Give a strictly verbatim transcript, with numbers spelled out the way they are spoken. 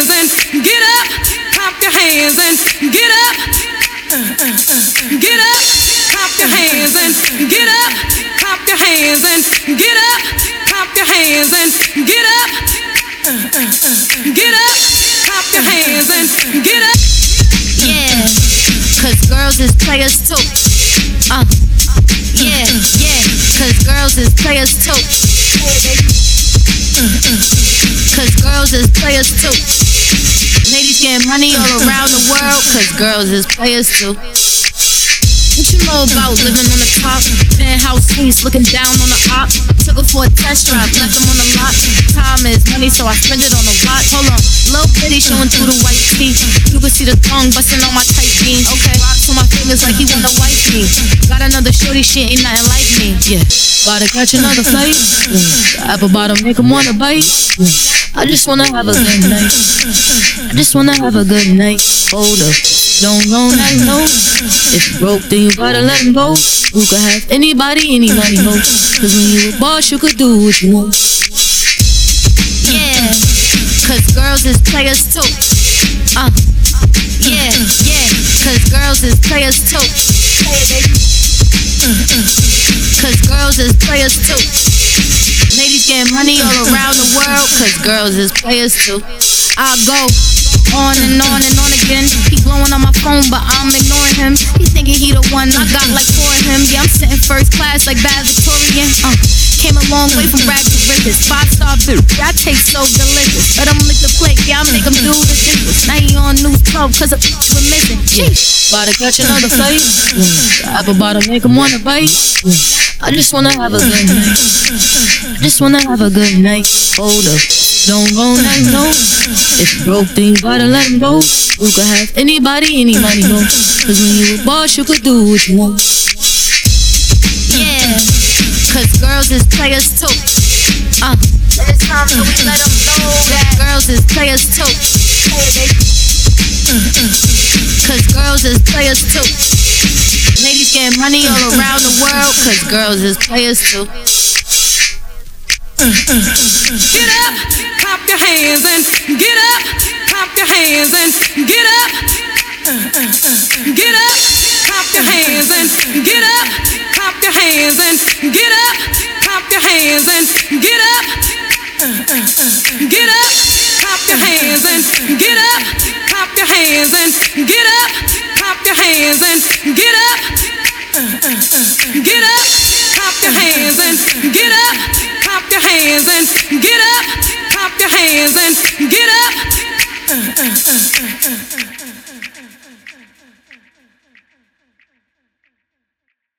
hands and get up. Clap your hands and get up. Get up. Clap your hands and get up. Clap your hands and get up. Clap your hands and get up. Get up. Clap your hands and get up. Yeah, cause girls is players too. Uh, yeah, yeah, cause girls is players too. Cause girls is players too. Ladies getting money all around the world, cause girls is players too. What you know about living on the top? Penthouse suites, looking down on the op. Took her for a test drive, left them on the lot. Time is money, so I spend it on the watch. Hold on, little bitty showing through the white teeth. You can see the thong busting on my tight jeans. Okay, rocks on my fingers like he wanna wipe me. Got another shorty, she ain't nothing like me. Yeah, about to catch another fight. Yeah. The apple bottom make him wanna bite. Yeah. I just wanna have a good night. I just wanna have a good night. Hold up, don't go night, no. If you broke, then you gotta let him go. You could have anybody, anybody, no. Cause when you a boss, you could do what you want. Yeah, cause girls is players too. Uh, yeah, yeah, cause girls is players too. Cause girls is players too. Ladies getting money all around the world, cause girls is players too. I go on and on and on again. He blowing on my phone, but I'm ignoring him. He thinking he the one, I got like four of him. Yeah, I'm sitting first class like bad Victorian. Uh, came a long way from rag to riches. Five star food, that tastes so delicious. Let him lick the plate, yeah, I make him do the dishes. Now he on news twelve, cause a bitch we're missing. Yeah, about to catch another fight. Yeah. The apple bottom make him wanna bite. Yeah. I just wanna have a good night. I just wanna have a good night. Hold up, don't go night, no. If you broke, then you gotta let him go. You could have anybody, anybody, no. Cause when you a boss, you could do what you want. Yeah, cause girls is players too. Uh, it's time so we let them know that girls is players too. Cause girls is players too. Ladies getting money all around the world, cause girls is players too. Get up, clap your hands and get up, clap your hands and get up. Get up, clap your hands and get up, clap your hands and get up, clap your hands and get up. Get up, clap your hands and get up, clap your hands and get up, clap your hands and get up. Get up, clap your hands and get up, clap your hands and get up, clap your hands and get up.